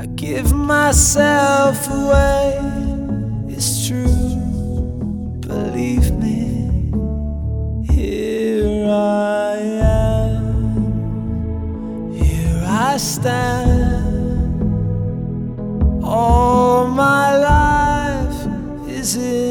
I give myself away, it's true, believe me. Here I am, here I stand. All my life is in